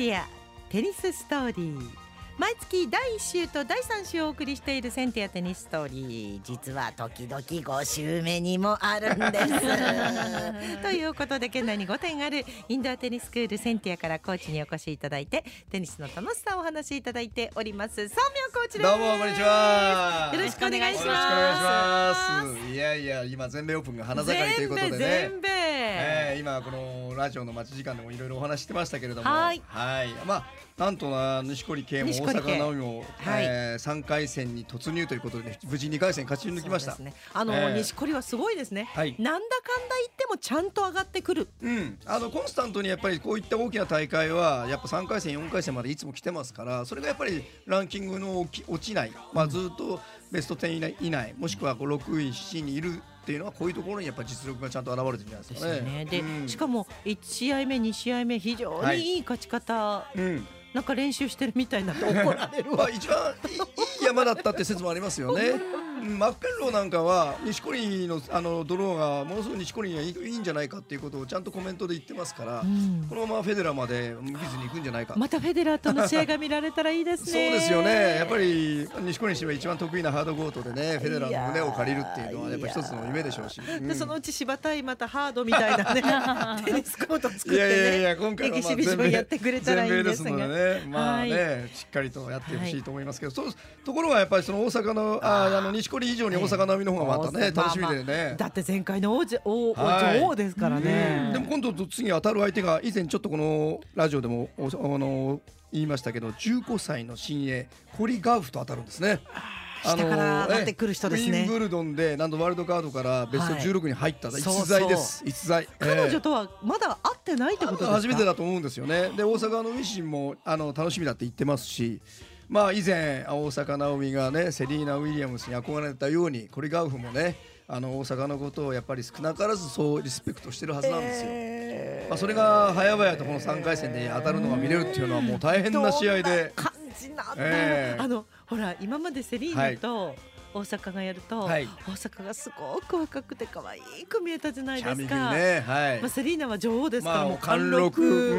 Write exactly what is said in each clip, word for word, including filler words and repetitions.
ティアテニスストーリー、毎月だいいっ週とだいさん週をお送りしているセンティアテニスストーリー、実は時々ご週目にもあるんですということで、県内にごてんあるインドアテニススクールセンティアからコーチにお越しいただいて、テニスの楽しさをお話しいただいております、ソンミョンコーチです。 どうもこんにちは、 よろしくお願いします。 よろしくお願いします。いやいや、今全米オープンが花盛りということでね、 全米、 えー、今このラジオの待ち時間でもいろいろお話してましたけれども、 はい、 はい、まあなんとな錦織圭も大坂なおみも、 はい、 えー、さんかい戦に突入ということで無事にかい戦勝ち抜きました。 ね、あの、えー、錦織はすごいですね、はい、なんだかんだ言ってもちゃんと上がってくる、 うん、あのコンスタントにやっぱりこういった大きな大会はやっぱさんかい戦よんかい戦までいつも来てますから、それがやっぱりランキングの落ちない、まあ、ずっとベストじゅう以内、以内もしくはろくいしちいにいるっていうのは、こういうところにやっぱり実力がちゃんと現れてるんじゃないですかね。 ですよね。で、 うん、 しかもいち試合目に試合目非常にいい勝ち方、はい、うん、なんか練習してるみたいになって怒られるわ一番いい、いい山だったって説もありますよねマッケンローなんかは錦織 の, あのドローがものすごく錦織にはいい、いいんじゃないかっていうことをちゃんとコメントで言ってますから、うん、このままフェデラーまで無傷に行くんじゃないか。 またフェデラーとの試合が見られたらいいですねそうですよね。やっぱり錦織にしては一番得意なハードコートでね、フェデラーの胸を借りるっていうのはやっぱ一つの夢でしょうし、うん、 でそのうち芝対またハードみたいなねテニスコート作ってね、いやいやいや、今回はまあエキシビションやってくれたらいいんですが、 全米ですのでね、まあね、はい、しっかりとやってほしいと思いますけど、はい、そうところがやっぱりその大阪のああの錦織以上に大阪のの方がまたね、楽しみでね、まあまあ、 だって前回の王者、王、はい、女王ですからね。 でも今度次当たる相手が以前ちょっとこのラジオでもあの言いましたけど、じゅうごさいの新鋭コリ・ガウフと当たるんですね。 下から上がってくる人ですね。 ウィンブルドンでなんとワールドカードからベストじゅうろくに入った逸材です。逸材。 彼女とはまだ会ってないってことですか。 初めてだと思うんですよね。で大阪の維新もあの楽しみだって言ってますし、まあ以前大坂なおみがねセリーナ・ウィリアムスに憧れたように、コリ・ガウフもねあの大阪のことをやっぱり少なからずそうリスペクトしてるはずなんですよ、えーまあ、それが早々とこのさんかい戦で当たるのが見れるっていうのはもう大変な試合で、どんな感じなんだ、えー、あのほら今までセリーナと大阪がやると、はい、大阪がすごく若くて可愛く見えたじゃないですか、ね、はい、まあ、セリーナは女王ですから、まあ、もう貫禄、うん、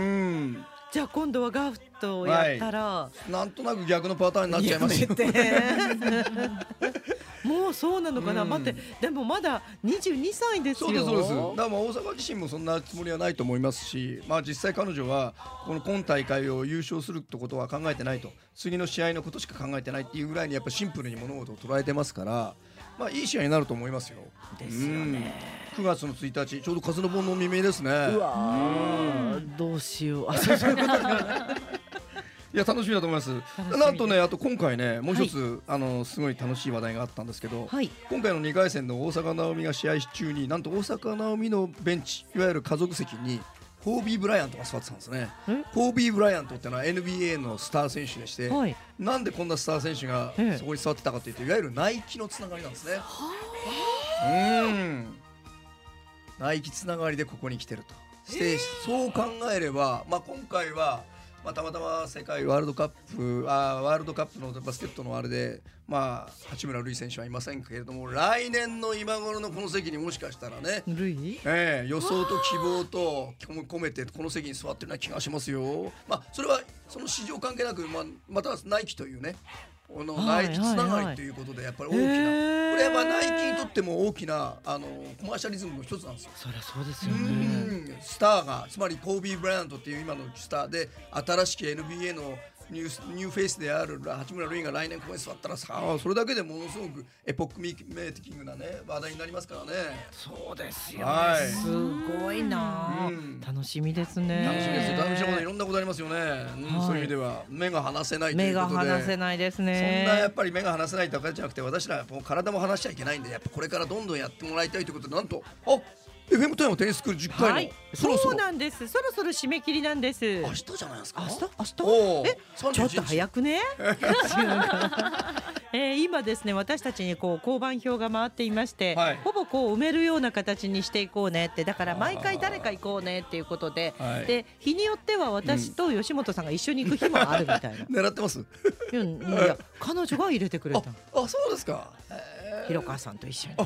じゃあ今度はガウフとやったら、はい、 なんとなく逆のパターンになっちゃいますよもうそうなのかな、うん、待って、でもまだにじゅうにさいですよ。 そうですそうです。だから大阪自身もそんなつもりはないと思いますし、まあ、実際彼女はこの今大会を優勝するってことは考えてないと、次の試合のことしか考えてないっていうぐらいにやっぱシンプルに物事を捉えてますから、まあ、いい試合になると思いますよ。 ですよね、 うん、くがつのついたち、ちょうど数の盆の未明ですね。 うわどうしよう、あ、そういうこといや楽しみだと思います。なんとね、あと今回ねもう一つ、はい、あのすごい楽しい話題があったんですけど、はい、今回のにかい戦の大坂なおみが試合中になんと大坂なおみのベンチ、いわゆる家族席にコービー・ブライアントが座ってたんですね。コービー・ブライアントってのは エヌビーエー のスター選手でして、はい、なんでこんなスター選手がそこに座ってたかというと、いわゆるナイキのつながりなんですね。うん、ナイキつながりでここに来てるとして、そう考えれば、まあ、今回はまあ、たまたま世界ワールドカップあワールドカップのバスケットのあれで、まあ、八村塁選手はいませんけれども、来年の今頃のこの席にもしかしたらね、えー、予想と希望と込めてこの席に座ってるような気がしますよ。まあ、それはその市場関係なく、まあ、またナイキというね、このナイキつながりということでやっぱり大きな、これはまあナイキにとっても大きなあのコマーシャリズムの一つなんですよ。 そりゃそうですよね。 スターが、つまりコービー・ブライアントっていう今のスターで、新しき エヌビーエー のニュー、ニューフェイスである八村塁が来年ここに座ったらさ、それだけでものすごくエポックメイキングなね話題になりますからね。 そうですよね、はい、すごいな、うん、楽しみですね。 楽しみですよ。楽しみなこといろんなことありますよね、うん、はい、そういう意味では目が離せないということで、 目が離せないですね。 そんなやっぱり目が離せないだけじゃなくて、私らもう体も離しちゃいけないんで、やっぱこれからどんどんやってもらいたいということで、なんとあエフエム 富山テニススクールじゅっかいの、はい、そろそろそうなんです。そろそろ締め切りなんです。 明日じゃないですか。 明日明日えちょっと早くねえー、今ですね、私たちにこう交番表が回っていまして、はい、ほぼこう埋めるような形にしていこうねって、だから毎回誰か行こうねっていうことで、で日によっては私と吉本さんが一緒に行く日もあるみたいな、 うん、狙ってます。いや、いや彼女が入れてくれた。 ああ、そうですか。 広川さんと一緒に。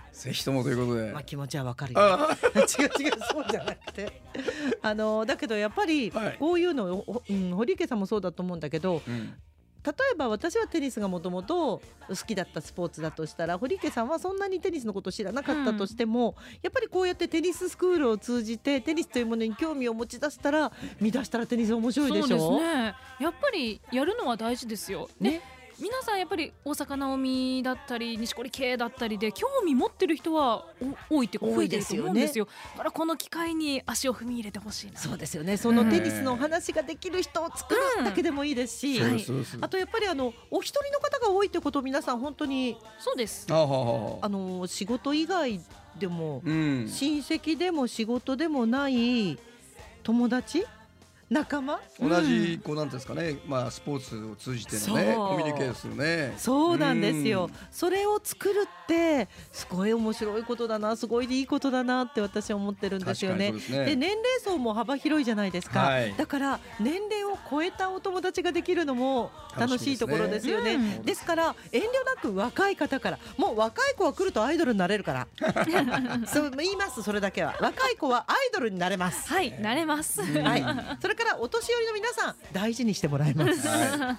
ぜひともということで、 まあ、気持ちはわかるよ違う違うそうじゃなくてあのだけどやっぱりこういうの、はい、うん、堀池さんもそうだと思うんだけど、うん、例えば私はテニスがもともと好きだったスポーツだとしたら、堀池さんはそんなにテニスのことを知らなかったとしても、うん、やっぱりこうやってテニススクールを通じてテニスというものに興味を持ち出したら、見出したらテニス面白いでしょ。 そうですね、やっぱりやるのは大事ですよね。皆さんやっぱり大坂なおみだったり錦織圭だったりで興味持ってる人は多いって増えてると思うんですよ。だからこの機会に足を踏み入れてほしいな。 そうですよね。そのテニスの話ができる人を作るだけでもいいですし、うんはい、あとやっぱりあのお一人の方が多いってことを皆さん本当にそうです。 あの仕事以外でも、うん、親戚でも仕事でもない友達仲間、 同じこうなんですかね、まあ、スポーツを通じてのねコミュニケーションね。 そうなんですよ、うん、それを作るってすごい面白いことだな、すごいいいことだなって私は思ってるんですよね。でね、で年齢層も幅広いじゃないですか、はい、だから年齢を超えたお友達ができるのも楽しいところですよね。ですね、うん、ですから遠慮なく若い方から、もう若い子は来るとアイドルになれるからそう言います。それだけは若い子はアイドルになれます。 はいなれます、 はい、それからお年寄りの皆さん大事にしてもらいます、はい、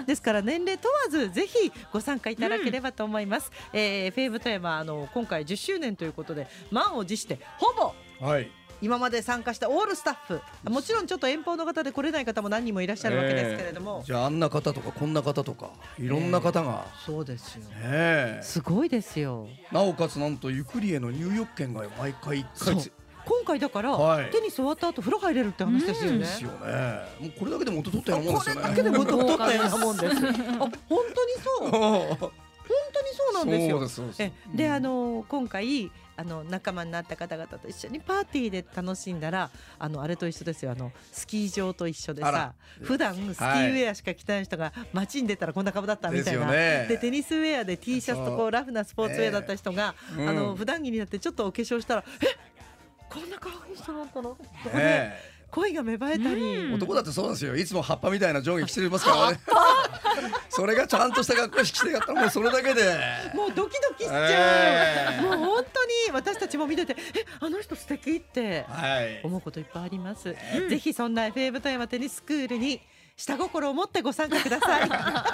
ですから年齢問わずぜひご参加いただければと思います、うん、えー、フェイブ富山あの今回じゅっしゅうねんということで満を持してほぼ、はい、今まで参加したオールスタッフ、もちろんちょっと遠方の方で来れない方も何人もいらっしゃるわけですけれども、 えー、じゃああんな方とかこんな方とかいろんな方が、 えー、そうですよ、 えー、 すごいですよ。 なおかつなんとゆくりへの入浴券が毎回いっかいつ今回だから、はい、テニス終わった後風呂入れるって話ですよね。 ですよね。もうこれだけで元取ったようなもんですよね。 これだけで元取ったようなもんです。あ、本当にそう。本当にそうなんですよ。そうですそうです。えで、あの今回あの仲間になった方々と一緒にパーティーで楽しんだら、あのあれと一緒ですよ。あのスキー場と一緒でさ、普段スキーウェアしか着たい人が街に出たらこんな顔だったみたいな。で, でテニスウェアで T シャツとこうラフなスポーツウェアだった人が、えーうん、あの普段着になってちょっとお化粧したら、えこんな可愛い人だったの、ね、恋が芽生えたり、 うん、男だってそうですよ。いつも葉っぱみたいな上下着てますからねそれがちゃんとした学校式着てやったらもうそれだけでもうドキドキしちゃう、えー、もう本当に私たちも見てて、えあの人素敵って思うこといっぱいあります、はい、ぜひそんな エフエム 富山テニススクールに下心を持ってご参加ください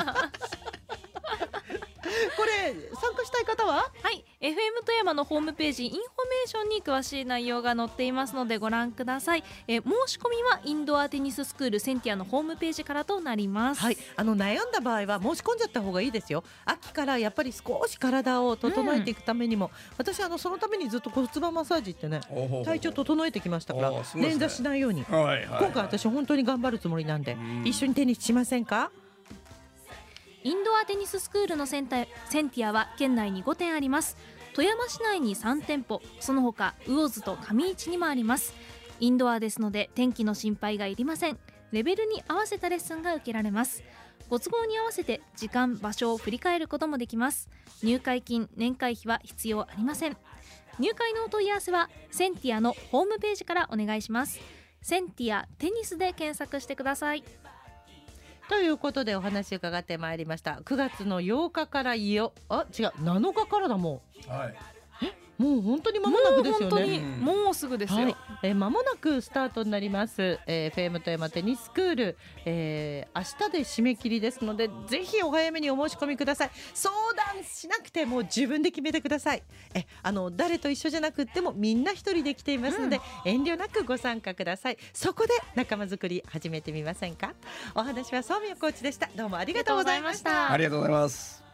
これ参加したい方は、 はい、エフエム 富山のホームページインフォメーションに詳しい内容が載っていますのでご覧ください。えー、申し込みはインドアテニススクールセンティアのホームページからとなります。 はい、あの悩んだ場合は申し込んじゃった方がいいですよ。秋からやっぱり少し体を整えていくためにも、うん、私あのそのためにずっと骨盤マッサージってね体調整えてきましたから、ね、捻挫しないように、はいはいはい、今回私本当に頑張るつもりなんで、うん、一緒にテニスしませんか。 インドアテニススクールのセンタセンティアは県内にごてんあります。富山市内にさんてんぽ、その他魚津と上市にもあります。インドアですので天気の心配がいりません。レベルに合わせたレッスンが受けられます。ご都合に合わせて時間場所を振り返ることもできます。入会金年会費は必要ありません。入会のお問い合わせはセンティアのホームページからお願いします。センティアテニスで検索してください。 ということでお話伺ってまいりました。くがつのようかからいよあ違うなのかからだもん、はい、えもう本当に間もなくですよね。 もう本当にもうすぐですよ、はい、 えー、間もなくスタートになります、えー、エフエム 富山テニススクール、えー、明日で締め切りですのでぜひお早めにお申し込みください。相談しなくても自分で決めてください。えあの誰と一緒じゃなくってもみんな一人で来ていますので、うん、遠慮なくご参加ください。そこで仲間作り始めてみませんか。お話はそうみよコーチでした。どうもありがとうございました。 ありがとうございます。